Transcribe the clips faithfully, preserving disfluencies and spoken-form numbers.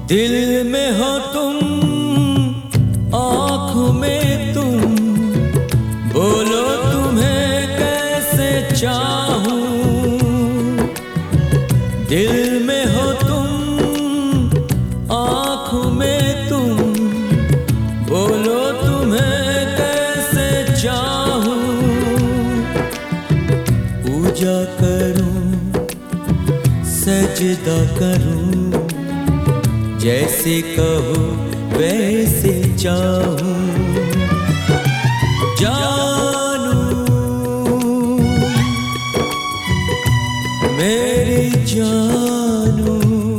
दिल में हो तुम, आँखों में तुम, बोलो तुम्हें कैसे चाहूं। दिल में हो तुम, आँखों में तुम, बोलो तुम्हें कैसे चाहूं। पूजा करूं, सजदा करूं, जैसे कहो वैसे चाहूं। जानू मेरी जानू,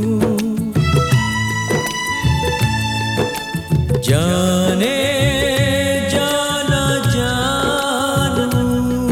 जाने जाना जानू।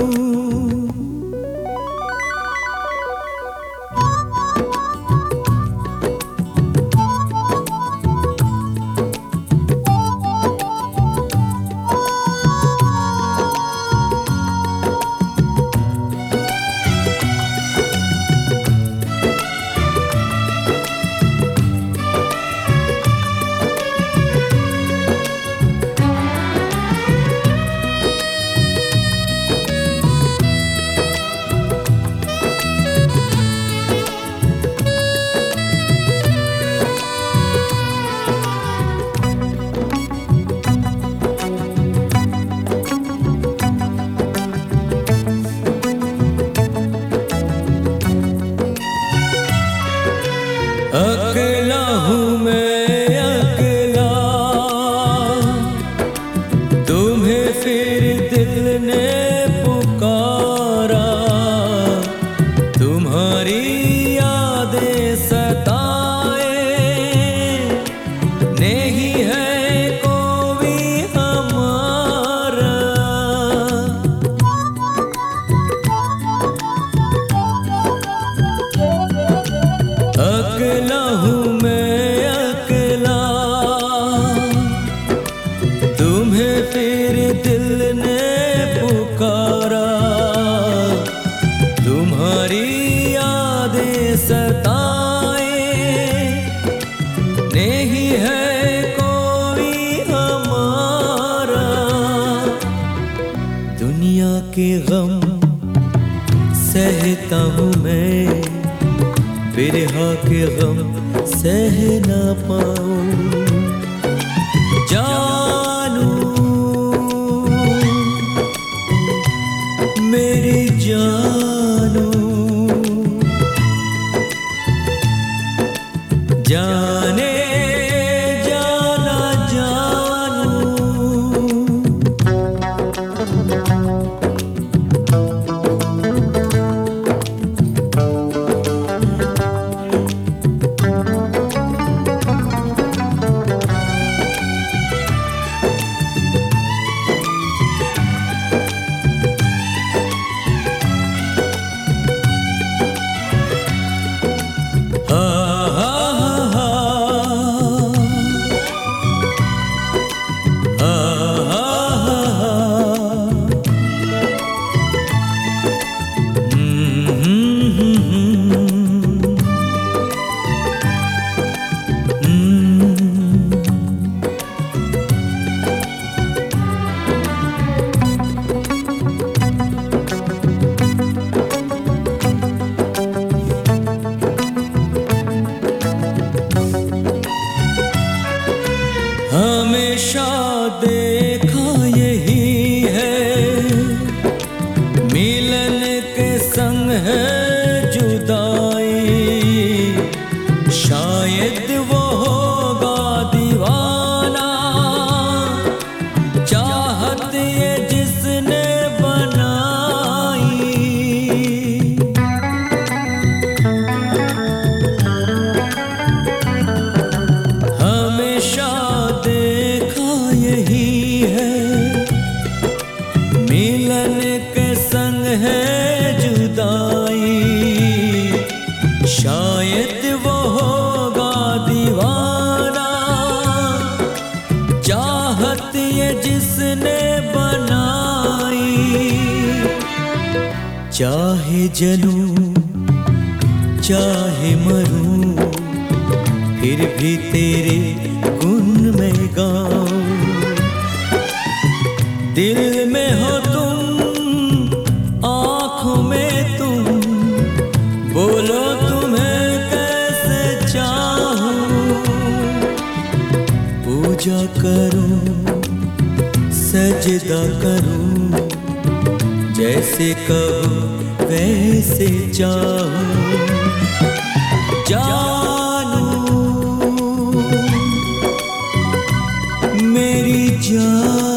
अकेला हूँ मैं अकेला, तुम्हें फिर दिल ने पुकारा। तुम्हारी यादें सताए, नहीं है कोई हमारा। अकेला हूँ मैं अकेला, तुम्हें फिर दिल ने पुकारा। तुम्हारी यादें सताए, नहीं है कोई हमारा। दुनिया के गम सहता हूँ मैं, बिरहा के गम सह ना पाऊं। जानू मेरी जानू, जाने जाना जानू। हमेशा देखा यही है, मिलन के संग है जुदाई। शायद वो होगा दीवाना, चाहत ये जिसने बनाई। हमेशा मिलन के संग है जुदाई। शायद वो होगा दीवाना, चाहत ये जिसने बनाई। चाहे जलूं चाहे मरूं, फिर भी तेरे गुण में गाऊं। दिल में हो तुम, आँखों में तुम, बोलो तुम्हें कैसे चाहूं। पूजा करूं, सजदा करूं, जैसे कहो वैसे चाहूं। जानू मेरी जान